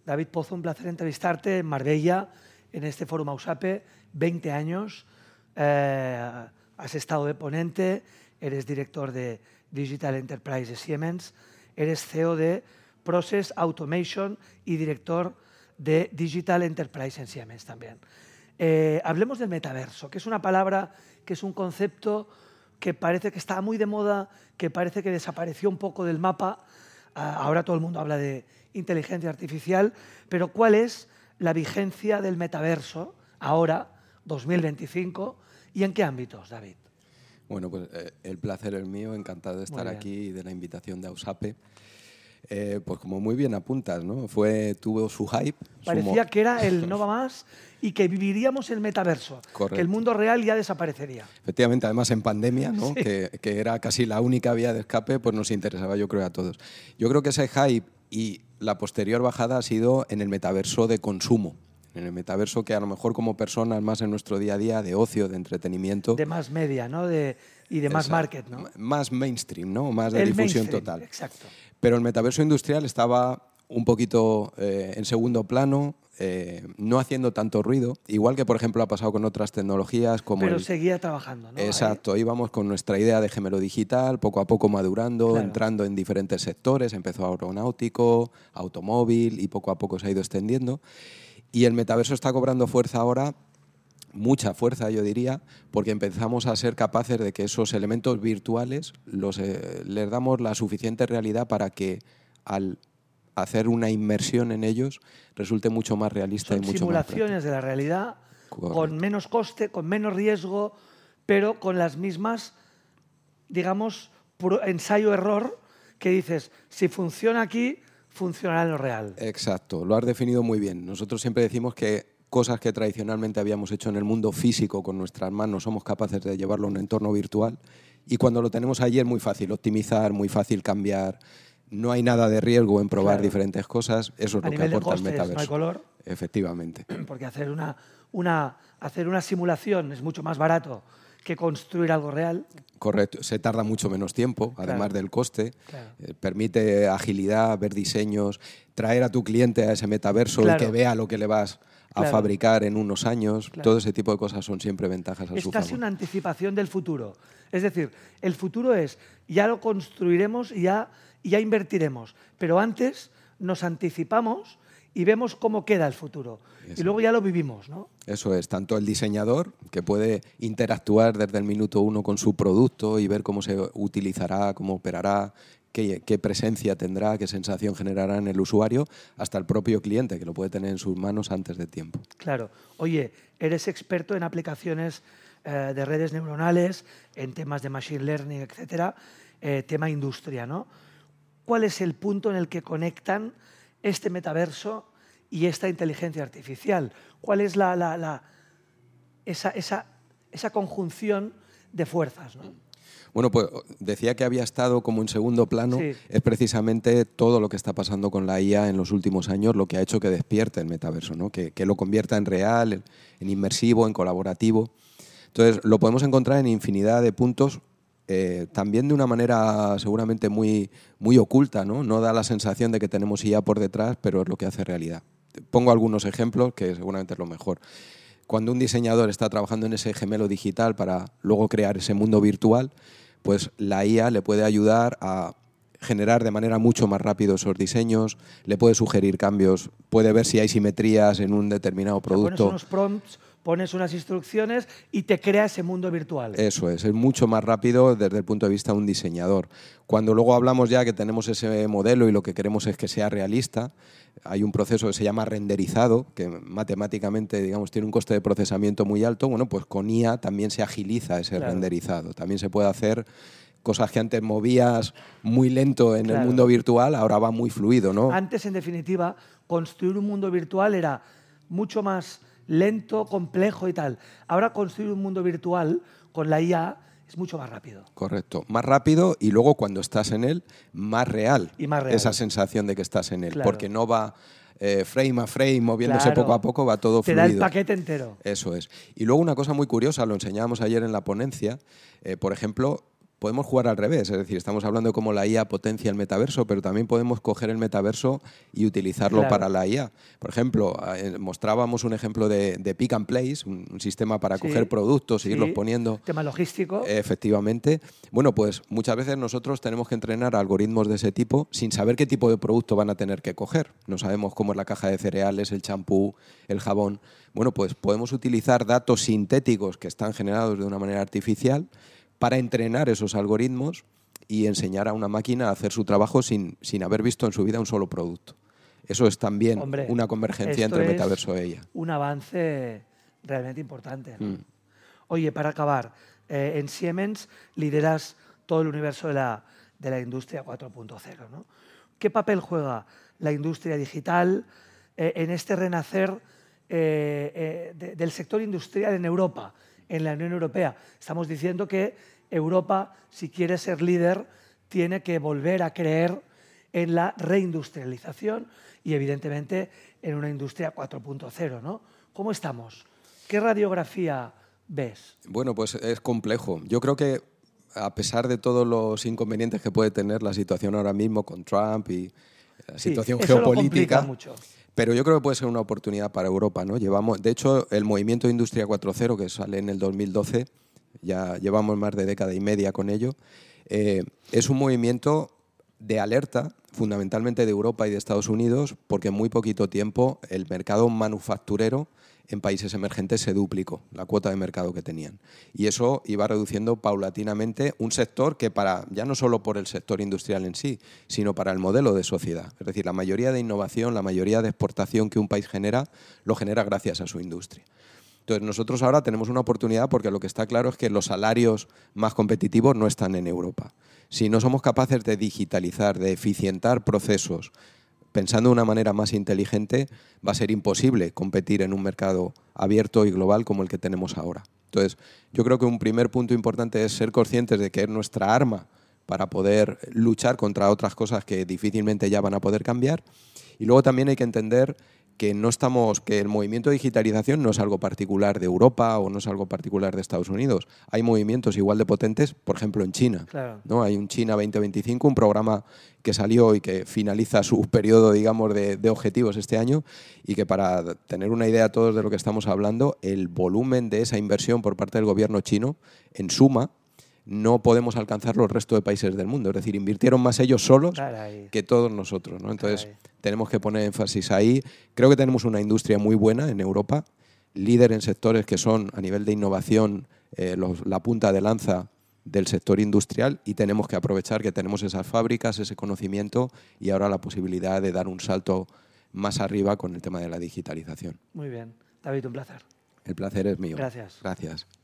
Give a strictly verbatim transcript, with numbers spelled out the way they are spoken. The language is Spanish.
David Pozo, un placer entrevistarte en Marbella, en este Fórum AUSAPE, veinte años. Eh, has estado de ponente, eres director de Digital Enterprise de Siemens, eres C E O de Process Automation y director de Digital Enterprise en Siemens también. Eh, hablemos del metaverso, que es una palabra, que es un concepto que parece que está muy de moda, que parece que desapareció un poco del mapa. Ahora todo el mundo habla de inteligencia artificial, pero ¿cuál es la vigencia del metaverso ahora, dos mil veinticinco, y en qué ámbitos, David? Bueno, pues eh, el placer es mío, encantado de estar aquí y de la invitación de AUSAPE. Eh, pues como muy bien apuntas, ¿no? Fue, tuvo su hype. Parecía su que era el no va más y que viviríamos el metaverso, Correcto. Que el mundo real ya desaparecería. Efectivamente, además en pandemia, ¿no? Sí. que, que era casi la única vía de escape, pues nos interesaba, yo creo, a todos. Yo creo que ese hype y la posterior bajada ha sido en el metaverso de consumo, en el metaverso que a lo mejor como personas más en nuestro día a día, de ocio, de entretenimiento. De más media, ¿no? De, y de más Exacto. market, ¿no? Más mainstream, ¿no? Más de el difusión mainstream, total. Exacto. Pero el metaverso industrial estaba un poquito eh, en segundo plano, eh, no haciendo tanto ruido, igual que, por ejemplo, ha pasado con otras tecnologías como Pero el... seguía trabajando, ¿no? Exacto, íbamos con nuestra idea de gemelo digital, poco a poco madurando, Claro. entrando en diferentes sectores, empezó aeronáutico, automóvil y poco a poco se ha ido extendiendo. Y el metaverso está cobrando fuerza ahora, mucha fuerza yo diría, porque empezamos a ser capaces de que esos elementos virtuales los, eh, les damos la suficiente realidad para que al hacer una inmersión en ellos resulte mucho más realista. Son y mucho simulaciones más de la realidad. Correcto. Con menos coste, con menos riesgo, pero con las mismas, digamos, ensayo-error, que dices, si funciona aquí, funcionará en lo real. Exacto, lo has definido muy bien. Nosotros siempre decimos que cosas que tradicionalmente habíamos hecho en el mundo físico con nuestras manos somos capaces de llevarlo a un entorno virtual, y cuando lo tenemos allí es muy fácil optimizar, muy fácil cambiar. No hay nada de riesgo en probar Claro. diferentes cosas. Eso es A lo que nivel de aporta el costes, metaverso. no hay color. Efectivamente. Porque hacer una, una, hacer una simulación es mucho más barato que construir algo real. Correcto. Se tarda mucho menos tiempo, Claro. además del coste. Claro. Eh, permite agilidad, ver diseños, traer a tu cliente a ese metaverso Claro. y que vea lo que le vas a Claro. fabricar en unos años. Claro. Todo ese tipo de cosas son siempre ventajas a Es su casi favor. una anticipación del futuro. Es decir, el futuro es, ya lo construiremos y ya, y ya invertiremos, pero antes nos anticipamos y vemos cómo queda el futuro. Eso. Y luego ya lo vivimos, ¿no? Eso es, tanto el diseñador, que puede interactuar desde el minuto uno con su producto y ver cómo se utilizará, cómo operará, qué, qué presencia tendrá, qué sensación generará en el usuario, hasta el propio cliente, que lo puede tener en sus manos antes de tiempo. Claro. Oye, eres experto en aplicaciones eh, de redes neuronales, en temas de machine learning, etcétera, eh, tema industria, ¿no? ¿Cuál es el punto en el que conectan este metaverso y esta inteligencia artificial? ¿Cuál es la, la, la, esa, esa, esa conjunción de fuerzas, ¿no? Bueno, pues decía que había estado como en segundo plano. Sí. Es precisamente todo lo que está pasando con la I A en los últimos años lo que ha hecho que despierte el metaverso, ¿no? que, que lo convierta en real, en inmersivo, en colaborativo. Entonces, lo podemos encontrar en infinidad de puntos, eh, también de una manera seguramente muy, muy oculta, ¿no? No da la sensación de que tenemos I A por detrás, pero es lo que hace realidad. Pongo algunos ejemplos que seguramente es lo mejor. Cuando un diseñador está trabajando en ese gemelo digital para luego crear ese mundo virtual, pues la I A le puede ayudar a generar de manera mucho más rápido esos diseños, le puede sugerir cambios, puede ver si hay simetrías en un determinado producto. O sea, pones unos prompts, pones unas instrucciones y te crea ese mundo virtual. Eso es, es mucho más rápido desde el punto de vista de un diseñador. Cuando luego hablamos ya que tenemos ese modelo y lo que queremos es que sea realista, hay un proceso que se llama renderizado, que matemáticamente, digamos, tiene un coste de procesamiento muy alto. Bueno, pues con I A también se agiliza ese Claro. renderizado. También se puede hacer cosas que antes movías muy lento en Claro. el mundo virtual, ahora va muy fluido, ¿no? Antes, en definitiva, construir un mundo virtual era mucho más lento, complejo y tal. Ahora construir un mundo virtual con la I A es mucho más rápido. Correcto. Más rápido y luego cuando estás en él, más real. Y más real. Esa sensación de que estás en él. Claro. Porque no va eh, frame a frame, moviéndose Claro. poco a poco, va todo Te fluido. da el paquete entero. Eso es. Y luego una cosa muy curiosa, lo enseñábamos ayer en la ponencia, eh, por ejemplo, podemos jugar al revés, es decir, estamos hablando de cómo la I A potencia el metaverso, pero también podemos coger el metaverso y utilizarlo Claro. para la I A. Por ejemplo, eh, mostrábamos un ejemplo de, de Pick and Place, un, un sistema para Sí, coger productos e sí. irlos poniendo. Tema logístico. Efectivamente. Bueno, pues muchas veces nosotros tenemos que entrenar algoritmos de ese tipo sin saber qué tipo de producto van a tener que coger. No sabemos cómo es la caja de cereales, el champú, el jabón. Bueno, pues podemos utilizar datos sintéticos que están generados de una manera artificial para entrenar esos algoritmos y enseñar a una máquina a hacer su trabajo sin, sin haber visto en su vida un solo producto. Eso es también Hombre, una convergencia esto entre el es metaverso e ella. un avance realmente importante, ¿no? Mm. Oye, para acabar, eh, en Siemens lideras todo el universo de la, de la industria cuatro punto cero, ¿no? ¿Qué papel juega la industria digital eh, en este renacer eh, eh, de, del sector industrial en Europa, en la Unión Europea? Estamos diciendo que Europa, si quiere ser líder, tiene que volver a creer en la reindustrialización y, evidentemente, en una industria cuatro punto cero, ¿no? ¿Cómo estamos? ¿Qué radiografía ves? Bueno, pues es complejo. Yo creo que, a pesar de todos los inconvenientes que puede tener la situación ahora mismo con Trump y la Sí, situación eso lo geopolítica, complica mucho. pero yo creo que puede ser una oportunidad para Europa, ¿no? Llevamos, de hecho, el movimiento Industria cuatro punto cero, que sale en el dos mil doce, ya llevamos más de década y media con ello, eh, es un movimiento de alerta, fundamentalmente de Europa y de Estados Unidos, porque en muy poquito tiempo el mercado manufacturero en países emergentes se duplicó, la cuota de mercado que tenían. Y eso iba reduciendo paulatinamente un sector que, para ya no solo por el sector industrial en sí, sino para el modelo de sociedad. Es decir, la mayoría de innovación, la mayoría de exportación que un país genera, lo genera gracias a su industria. Entonces, nosotros ahora tenemos una oportunidad porque lo que está claro es que los salarios más competitivos no están en Europa. Si no somos capaces de digitalizar, de eficientar procesos, pensando de una manera más inteligente, va a ser imposible competir en un mercado abierto y global como el que tenemos ahora. Entonces, yo creo que un primer punto importante es ser conscientes de que es nuestra arma para poder luchar contra otras cosas que difícilmente ya van a poder cambiar. Y luego también hay que entender que no estamos, que el movimiento de digitalización no es algo particular de Europa o no es algo particular de Estados Unidos. Hay movimientos igual de potentes, por ejemplo, en China. Claro. ¿No? Hay un China veinte veinticinco, un programa que salió y que finaliza su periodo, digamos, de, de objetivos este año, y que, para tener una idea todos de lo que estamos hablando, el volumen de esa inversión por parte del gobierno chino, en suma, no podemos alcanzarlo el resto de países del mundo. Es decir, invirtieron más ellos solos Caray. que todos nosotros, ¿no? Entonces, Caray. tenemos que poner énfasis ahí. Creo que tenemos una industria muy buena en Europa, líder en sectores que son, a nivel de innovación, eh, los, la punta de lanza del sector industrial, y tenemos que aprovechar que tenemos esas fábricas, ese conocimiento y ahora la posibilidad de dar un salto más arriba con el tema de la digitalización. Muy bien. David, un placer. El placer es mío. Gracias. Gracias.